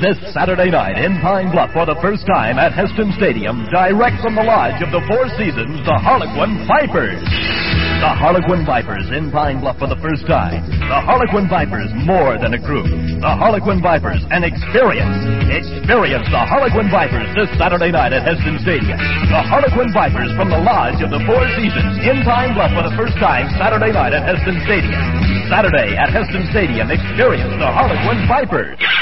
This Saturday night in Pine Bluff for the first time at Heston Stadium, direct from the lodge of the Four Seasons, the Harlequin Vipers. The Harlequin Vipers in Pine Bluff for the first time. The Harlequin Vipers more than a group. The Harlequin Vipers, an experience. Experience the Harlequin Vipers this Saturday night at Heston Stadium. The Harlequin Vipers from the lodge of the Four Seasons in Pine Bluff for the first time Saturday night at Heston Stadium. Saturday at Heston Stadium, experience the Harlequin Vipers.